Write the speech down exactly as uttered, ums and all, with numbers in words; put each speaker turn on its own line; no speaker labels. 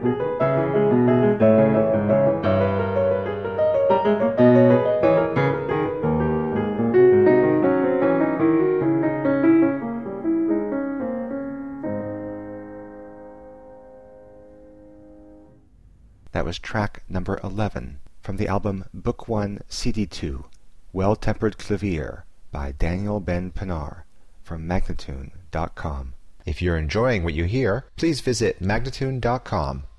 That was track number eleven from the album Book one, C D two, Well-Tempered Clavier by Daniel Ben Pinar from Magnatune dot com.
If you're enjoying what you hear, please visit Magnatune dot com.